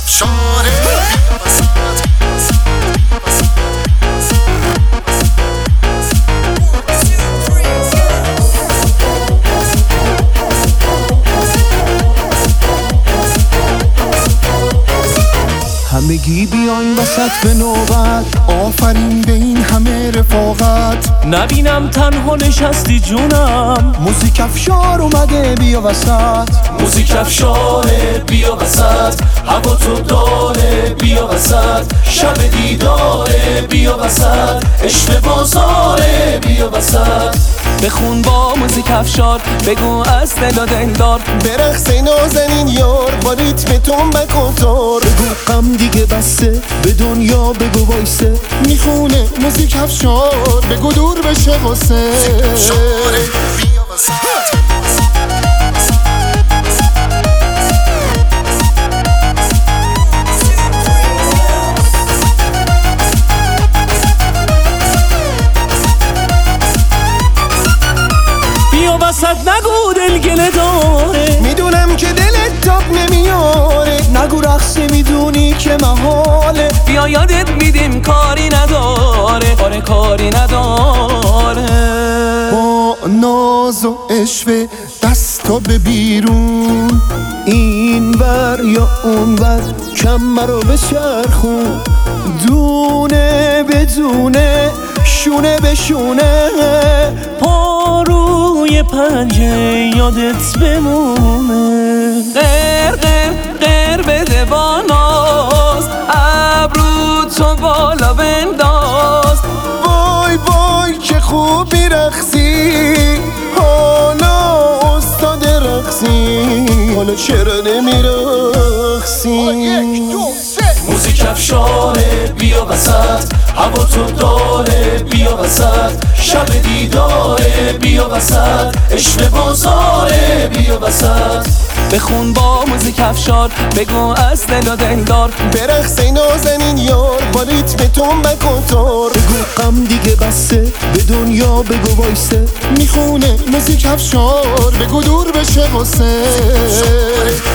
همگی بیاین وسط به نوبت، آفرین به این همه رفاقت. نبینم تنها نشستی جونم، موزیک افشار اومده بیا وسط. موزیک افشاره بیا وسط، هوا تو داره بیا وسط، شب دیداره بیا وسط، عشق بازاره بیا وسط. بخون با موزیک افشار، بگو از دل و دلدار، برقص نازنین یار با ریتم تنبک و تار. بگو غم دیگه بسته، به دنیا بگو وایسه، میخونه موزیک افشار، بگو دور بشه غصه. بیا وسط. وسط نگو دل گله داره، میدونم که دلت تاب نمیاره. نگو رقص میدونی که محاله، بیا یادت میدیم کاری نداره، آره کاری نداره. با ناز و عشوه دستا به بیرون، این ور یا اون ور کمر رو بچرخون، دونه بدونه شونه به شونه، روی پنجه یادت بمونه. غیر غیر غیر بده با ناز، ابرو تو بالا بنداز. وای وای که خوب میرقصی، حالا استاد رقصی، حالا چرا نمیرقصی؟ موزیک افشاره بیا وسط، هوا تو داره بیا وسط، شب دیداره بیا وسط، عشق بازاره بیا وسط. بخون با موزیک افشار، بگو از دل و دلدار، برقص نازنین یار با ریتم تنبک و تار. بگو غم دیگه بسته، به دنیا بگو وایسه، میخونه موزیک افشار، بگو دور بشه غصه.